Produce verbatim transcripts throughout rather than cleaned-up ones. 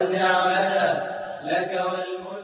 لك والملك.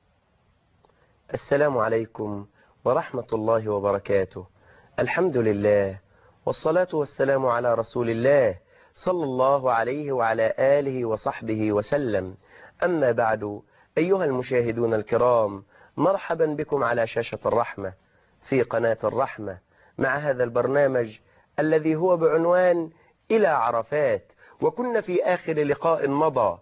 السلام عليكم ورحمة الله وبركاته. الحمد لله والصلاة والسلام على رسول الله صلى الله عليه وعلى آله وصحبه وسلم. أما بعد، أيها المشاهدون الكرام، مرحبا بكم على شاشة الرحمة في قناة الرحمة مع هذا البرنامج الذي هو بعنوان إلى عرفات. وكنا في آخر لقاء مضى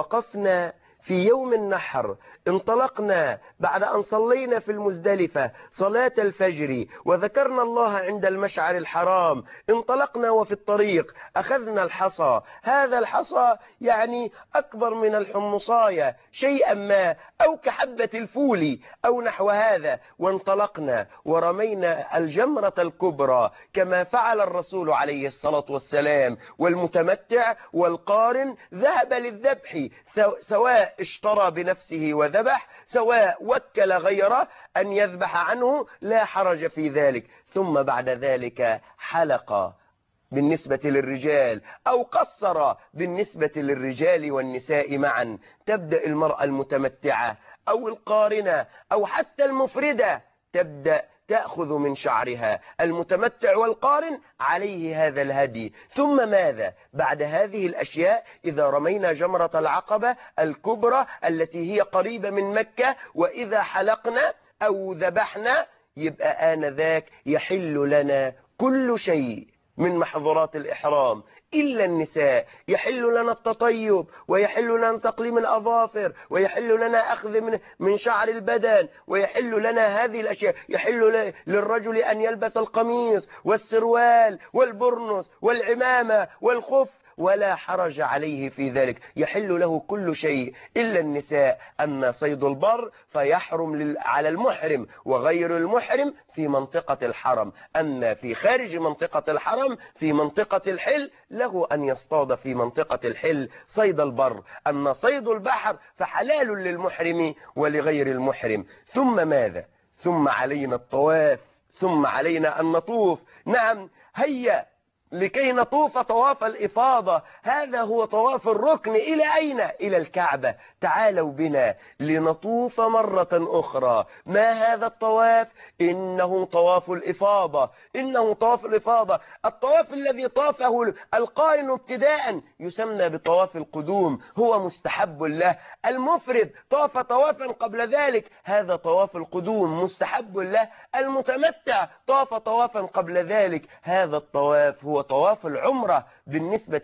وقفنا في يوم النحر، انطلقنا بعد أن صلينا في المزدلفة صلاة الفجر وذكرنا الله عند المشعر الحرام. انطلقنا وفي الطريق أخذنا الحصى، هذا الحصى يعني أكبر من الحمصاية شيئا ما أو كحبة الفول أو نحو هذا، وانطلقنا ورمينا الجمرة الكبرى كما فعل الرسول عليه الصلاة والسلام. والمتمتع والقارن ذهب للذبح، سواء اشترى بنفسه وذبح سواء وكل غيره أن يذبح عنه، لا حرج في ذلك. ثم بعد ذلك حلق بالنسبة للرجال أو قصر بالنسبة للرجال والنساء معا. تبدأ المرأة المتمتعة أو القارنة أو حتى المفردة تبدأ تأخذ من شعرها. المتمتع والقارن عليه هذا الهدي. ثم ماذا بعد هذه الأشياء؟ إذا رمينا جمرة العقبة الكبرى التي هي قريبة من مكة، وإذا حلقنا أو ذبحنا، يبقى آنذاك يحل لنا كل شيء من محظورات الإحرام إلا النساء. يحل لنا التطيب، ويحل لنا تقليم الأظافر، ويحل لنا أخذ من من شعر البدن، ويحل لنا هذه الأشياء. يحل للرجل أن يلبس القميص والسروال والبرنس والعمامة والخف، ولا حرج عليه في ذلك، يحل له كل شيء إلا النساء. أما صيد البر فيحرم على المحرم وغير المحرم في منطقة الحرم. أما في خارج منطقة الحرم في منطقة الحل له أن يصطاد في منطقة الحل صيد البر. أما صيد البحر فحلال للمحرم ولغير المحرم. ثم ماذا؟ ثم علينا الطواف، ثم علينا أن نطوف. نعم، هيا لكي نطوف طواف الإفاضة. هذا هو طواف الركن. إلى أين؟ إلى الكعبة. تعالوا بنا لنطوف مرة أخرى. ما هذا الطواف؟ إنه طواف الإفاضة. إنه طواف الإفاضة. الطواف الذي طافه القارن ابتداء يسمى بطواف القدوم، هو مستحب له. المفرد طاف طوافا قبل ذلك، هذا طواف القدوم مستحب له. المتمتع طاف طوافا قبل ذلك، هذا الطواف هو طواف العمرة بالنسبة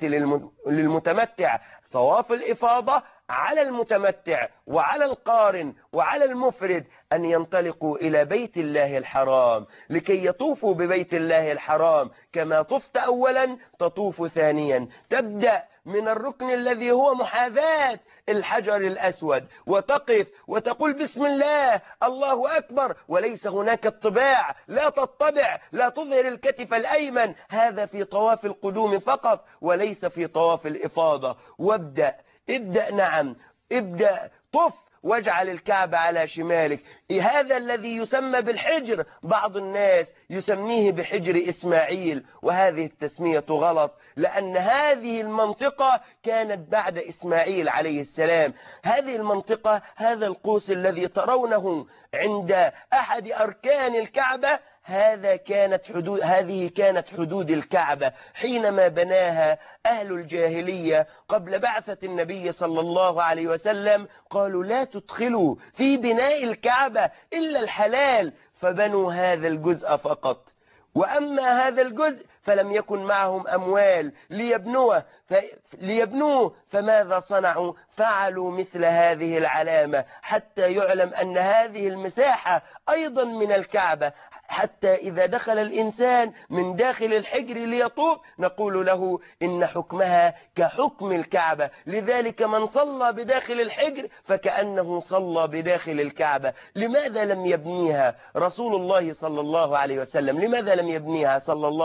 للمتمتع. طواف الإفاضة على المتمتع وعلى القارن وعلى المفرد أن ينطلقوا إلى بيت الله الحرام لكي يطوفوا ببيت الله الحرام. كما طفت أولا تطوف ثانيا. تبدأ من الركن الذي هو محاذاة الحجر الأسود، وتقف وتقول بسم الله الله أكبر، وليس هناك الطباع، لا تطبع، لا تظهر الكتف الأيمن. هذا في طواف القدوم فقط وليس في طواف الإفاضة. وابدأ ابدأ نعم ابدأ طف واجعل الكعبة على شمالك. هذا الذي يسمى بالحجر، بعض الناس يسميه بحجر إسماعيل، وهذه التسمية غلط، لأن هذه المنطقة كانت بعد إسماعيل عليه السلام. هذه المنطقة، هذا القوس الذي ترونه عند أحد أركان الكعبة، هذا كانت حدود هذه كانت حدود الكعبة حينما بناها أهل الجاهلية قبل بعثة النبي صلى الله عليه وسلم. قالوا لا تدخلوا في بناء الكعبة إلا الحلال، فبنوا هذا الجزء فقط. وأما هذا الجزء فلم يكن معهم أموال ليبنوه ف... ليبنوه فماذا صنعوا؟ فعلوا مثل هذه العلامة حتى يعلم أن هذه المساحة أيضا من الكعبة، حتى إذا دخل الإنسان من داخل الحجر ليطوف نقول له إن حكمها كحكم الكعبة. لذلك من صلى بداخل الحجر فكأنه صلى بداخل الكعبة. لماذا لم يبنيها رسول الله صلى الله عليه وسلم؟ لماذا لم يبنيها صلى الله عليه وسلم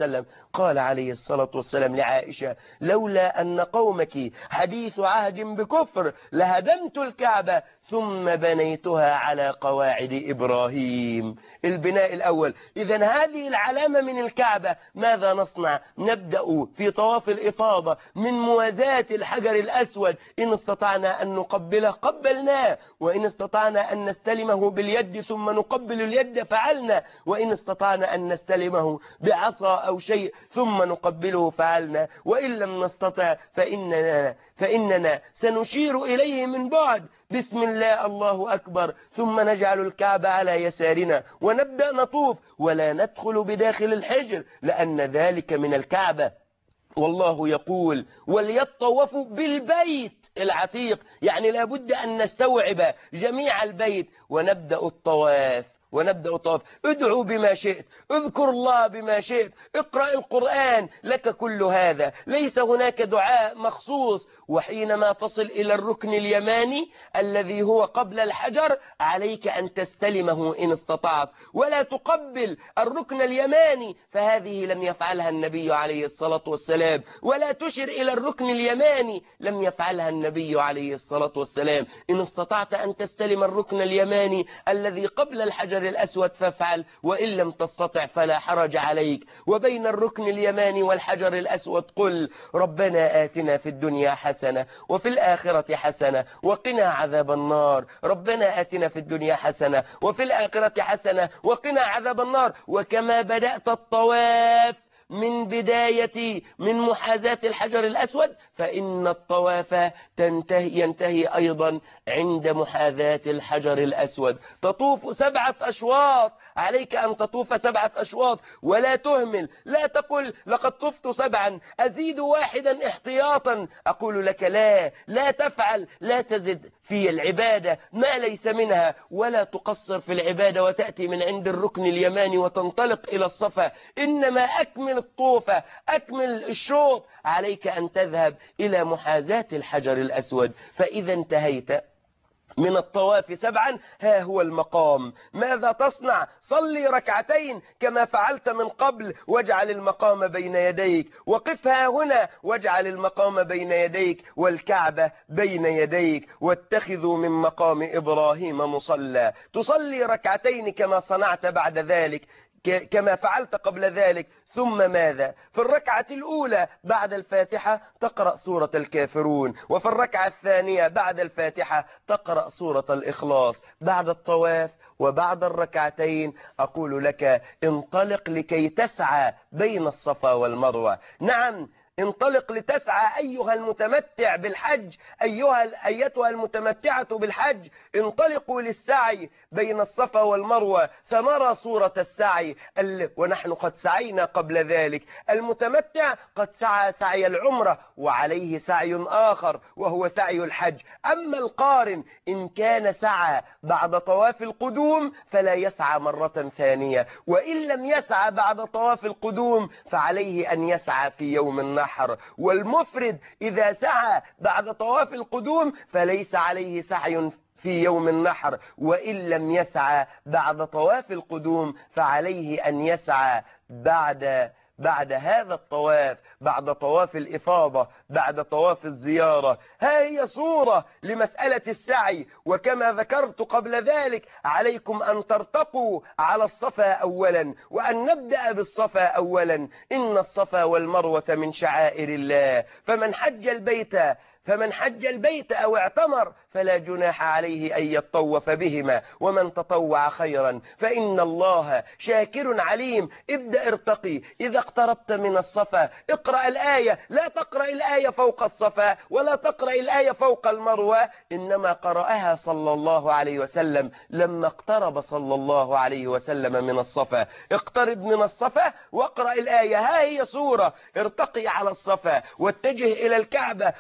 وسلم قال عليه الصلاة والسلام لعائشة: لولا أن قومك حديث عهد بكفر لهدمت الكعبة ثم بنيتها على قواعد إبراهيم. البناء الأول. إذن هذه العلامة من الكعبة، ماذا نصنع؟ نبدأ في طواف الإفاضة من موازاة الحجر الأسود، إن استطعنا أن نقبله قبلناه، وإن استطعنا أن نستلمه باليد ثم نقبل اليد فعلنا، وإن استطعنا أن نستلمه بعصا أو شيء ثم نقبله فعلنا، وإن لم نستطع فإننا, فإننا سنشير إليه من بعد بسم الله الله أكبر، ثم نجعل الكعبة على يسارنا ونبدأ نطوف، ولا ندخل بداخل الحجر لأن ذلك من الكعبة. والله يقول: وليطوفوا بالبيت العتيق، يعني لابد أن نستوعب جميع البيت ونبدأ الطواف ونبدأ الطواف. ادعوا بما شئت، اذكر الله بما شئت، اقرأ القرآن، لك كل هذا، ليس هناك دعاء مخصوص. وحينما تصل إلى الركن اليماني الذي هو قبل الحجر عليك أن تستلمه إن استطعت، ولا تقبل الركن اليماني، فهذه لم يفعلها النبي عليه الصلاة والسلام، ولا تشر إلى الركن اليماني، لم يفعلها النبي عليه الصلاة والسلام. إن استطعت أن تستلم الركن اليماني الذي قبل الحجر الأسود فافعل، وإن لم تستطع فلا حرج عليك. وبين الركن اليماني والحجر الأسود قل: ربنا آتنا في الدنيا حسنة وفي الآخرة حسنة وقنا عذاب النار. ربنا آتنا في الدنيا حسنة وفي الآخرة حسنة وقنا عذاب النار. وكما بدأت الطواف من بداية من محاذاة الحجر الأسود، فإن الطواف تنتهي ينتهي أيضا عند محاذاة الحجر الأسود. تطوف سبعة أشواط، عليك أن تطوف سبعة أشواط ولا تهمل. لا تقل لقد طفت سبعا أزيد واحدا احتياطا. أقول لك لا، لا تفعل، لا تزد في العبادة ما ليس منها، ولا تقصر في العبادة وتأتي من عند الركن اليماني وتنطلق إلى الصفا. إنما أكمل الطوفة، أكمل الشوط. عليك أن تذهب إلى محاذاة الحجر الأسود. فإذا انتهيت من الطواف سبعا، ها هو المقام. ماذا تصنع؟ صلي ركعتين كما فعلت من قبل، واجعل المقام بين يديك، وقفها هنا واجعل المقام بين يديك والكعبة بين يديك، واتخذوا من مقام إبراهيم مصلى. تصلي ركعتين كما صنعت بعد ذلك، كما فعلت قبل ذلك. ثم ماذا؟ في الركعة الأولى بعد الفاتحة تقرأ سورة الكافرون، وفي الركعة الثانية بعد الفاتحة تقرأ سورة الإخلاص. بعد الطواف وبعد الركعتين أقول لك: انطلق لكي تسعى بين الصفا والمروة. نعم، انطلق لتسعى أيها المتمتع بالحج، أيها أيتها المتمتعة بالحج، انطلقوا للسعي بين الصفا والمروة. سنرى صورة السعي ونحن قد سعينا قبل ذلك. المتمتع قد سعى سعي العمرة وعليه سعي آخر وهو سعي الحج. أما القارن إن كان سعى بعد طواف القدوم فلا يسعى مرة ثانية، وإن لم يسعى بعد طواف القدوم فعليه أن يسعى في يوم النحر. والمفرد إذا سعى بعد طواف القدوم فليس عليه سعي في يوم النحر، وإن لم يسعى بعد طواف القدوم فعليه أن يسعى بعد بعد هذا الطواف، بعد طواف الإفاضة، بعد طواف الزيارة. ها هي صورة لمسألة السعي. وكما ذكرت قبل ذلك عليكم أن ترتقوا على الصفا أولا، وأن نبدأ بالصفا أولا. إن الصفا والمروة من شعائر الله، فمن حج البيت فمن حج البيت أو اعتمر فلا جناح عليه أن يطوف بهما، ومن تطوع خيرا فإن الله شاكر عليم. ابدأ ارتقي. إذا اقتربت من الصفا اقرأ الآية، لا تقرأ الآية فوق الصفا ولا تقرأ الآية فوق المروة، إنما قرأها صلى الله عليه وسلم لما اقترب صلى الله عليه وسلم من الصفا. اقترب من الصفا واقرأ الآية. ها هي صورة. ارتقي على الصفا واتجه إلى الكعبة وقل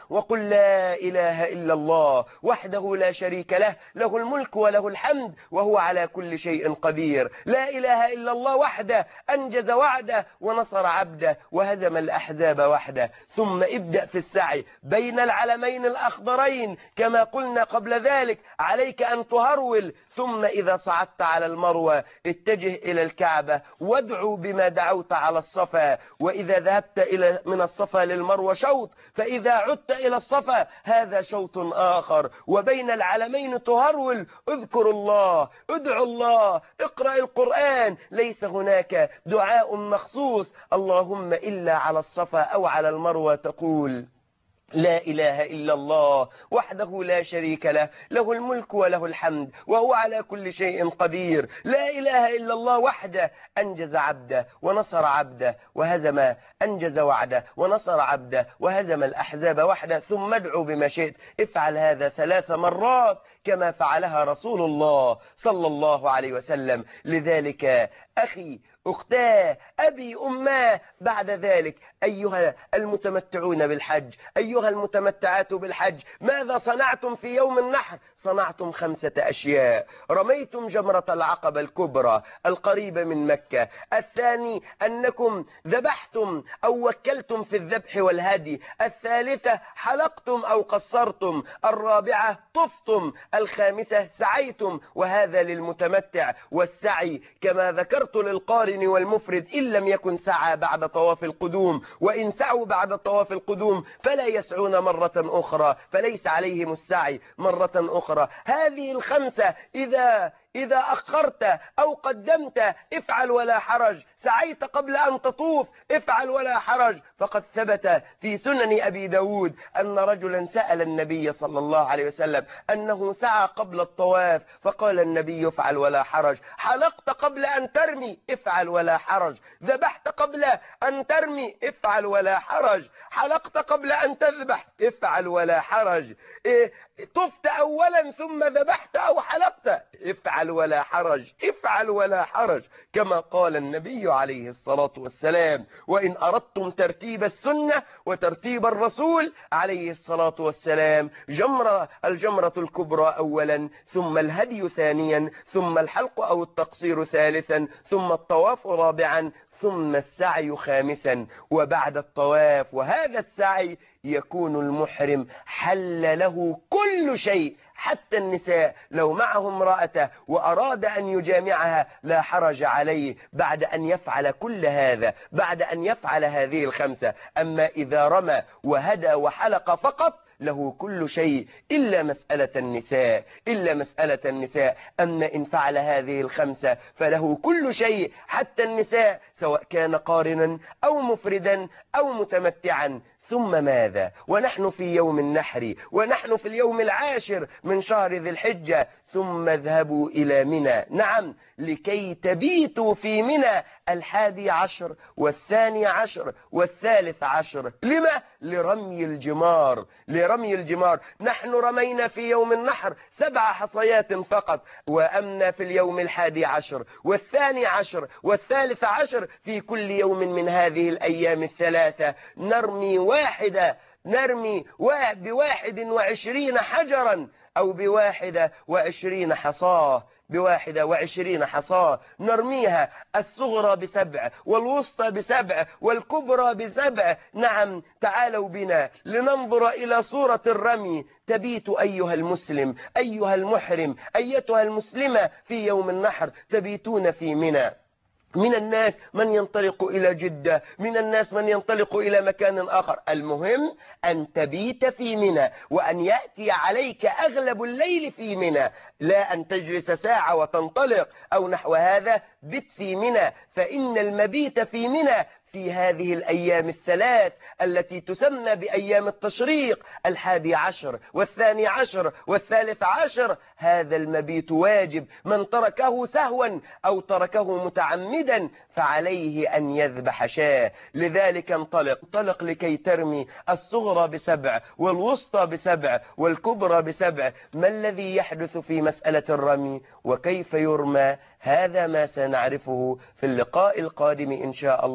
لا إله إلا الله وحده لا شريك له، له الملك وله الحمد وهو على كل شيء قدير. لا إله إلا الله وحده أنجز وعده ونصر عبده وهزم الأحزاب وحده. ثم ابدأ في السعي بين العلمين الأخضرين كما قلنا قبل ذلك، عليك أن تهرول. ثم إذا صعدت على المروة اتجه إلى الكعبة وادعو بما دعوت على الصفا. وإذا ذهبت إلى من الصفا للمروة شوط، فإذا عدت إلى الصفا هذا شوط آخر. وبين العلمين تهرول، اذكر الله، ادعو الله، اقرأ القرآن. ليس هناك دعاء مخصوص اللهم إلا على الصفا أو على المروة تقول لا إله إلا الله وحده لا شريك له، له الملك وله الحمد وهو على كل شيء قدير. لا إله إلا الله وحده أنجز عبده ونصر عبده وهزم أنجز وعده ونصر عبده وهزم الأحزاب وحده. ثم ادعو بما شئت. افعل هذا ثلاث مرات كما فعلها رسول الله صلى الله عليه وسلم. لذلك أخي أختاه أبي أماه، بعد ذلك أيها المتمتعون بالحج، أيها المتمتعات بالحج، ماذا صنعتم في يوم النحر؟ صنعتم خمسة أشياء. رميتم جمرة العقبة الكبرى القريبة من مكة. الثاني أنكم ذبحتم أو وكلتم في الذبح والهدي. الثالثة حلقتم أو قصرتم. الرابعة طفتم. الخامسة سعيتم، وهذا للمتمتع. والسعي كما ذكرت للقارئ والمفرد إن لم يكن سعى بعد طواف القدوم، وإن سعوا بعد طواف القدوم فلا يسعون مرة أخرى، فليس عليهم السعي مرة أخرى. هذه الخمسة إذا إذا أخرت أو قدمت افعل ولا حرج. سعيت قبل أن تطوف افعل ولا حرج. فقد ثبت في سنن أبي داود أن رجلا سأل النبي صلى الله عليه وسلم أنه سعى قبل الطواف، فقال النبي افعل ولا حرج. حلقت قبل أن ترمي افعل ولا حرج. ذبحت قبل أن ترمي افعل ولا حرج. حلقت قبل أن تذبح افعل ولا حرج. إيه طفت أولا ثم ذبحت أو حلقت افعل ولا حرج. افعل ولا حرج كما قال النبي عليه الصلاة والسلام. وإن أردتم ترتيب السنة وترتيب الرسول عليه الصلاة والسلام، جمرة الجمرة الكبرى أولا، ثم الهدي ثانيا، ثم الحلق أو التقصير ثالثا، ثم الطواف رابعا، ثم السعي خامسا. وبعد الطواف وهذا السعي يكون المحرم حل له كل شيء، حتى النساء لو معه امرأته وأراد أن يجامعها لا حرج عليه بعد أن يفعل كل هذا، بعد أن يفعل هذه الخمسة. أما إذا رمى وهدى وحلق فقط له كل شيء إلا مسألة النساء، إلا مسألة النساء. أما إن فعل هذه الخمسة فله كل شيء حتى النساء، سواء كان قارنا أو مفردا أو متمتعا. ثم ماذا ونحن في يوم النحر ونحن في اليوم العاشر من شهر ذي الحجة؟ ثم اذهبوا إلى منى، نعم، لكي تبيتوا في منى الحادي عشر والثاني عشر والثالث عشر. لما؟ لرمي الجمار، لرمي الجمار. نحن رمينا في يوم النحر سبع حصيات فقط، وأمنا في اليوم الحادي عشر والثاني عشر والثالث عشر في كل يوم من هذه الأيام الثلاثة نرمي واحدة، نرمي بواحد وعشرين حجرا أو بواحدة وعشرين حصاه، بواحدة وعشرين حصاه نرميها، الصغرى بسبع والوسطى بسبع والكبرى بسبع. نعم، تعالوا بنا لننظر إلى صورة الرمي. تبيت أيها المسلم، أيها المحرم، أيتها المسلمة في يوم النحر تبيتون في منى. من الناس من ينطلق إلى جدة، من الناس من ينطلق إلى مكان آخر. المهم أن تبيت في منى، وأن يأتي عليك أغلب الليل في منى، لا أن تجلس ساعة وتنطلق أو نحو هذا. بت في منى، فإن المبيت في منى في هذه الأيام الثلاث التي تسمى بأيام التشريق، الحادي عشر والثاني عشر والثالث عشر، هذا المبيت واجب. من تركه سهوا أو تركه متعمدا فعليه أن يذبح شاة. لذلك انطلق انطلق لكي ترمي الصغرى بسبع والوسطى بسبع والكبرى بسبع. ما الذي يحدث في مسألة الرمي وكيف يرمى؟ هذا ما سنعرفه في اللقاء القادم إن شاء الله تعالى.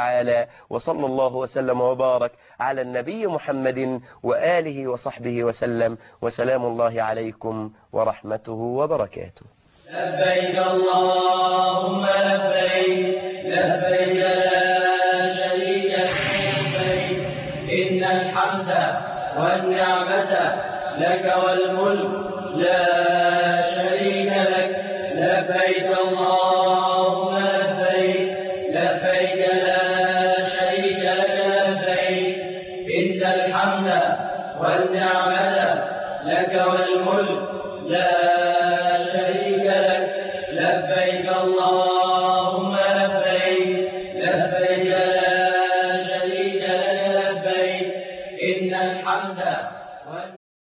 وتعالى، وصلى الله وسلم وبارك على النبي محمد وآله وصحبه وسلم، وسلام الله عليكم ورحمته وبركاته. لبيك اللهم لبيك لبيك لا شريك لك لبيك إن الحمد والنعمة لك والملك لا شريك لك لبيك اللهم لبيك لبيك لا شريك لك لبيك إن الحمد والنعمة لك والملك لا شريك لك لبيك الله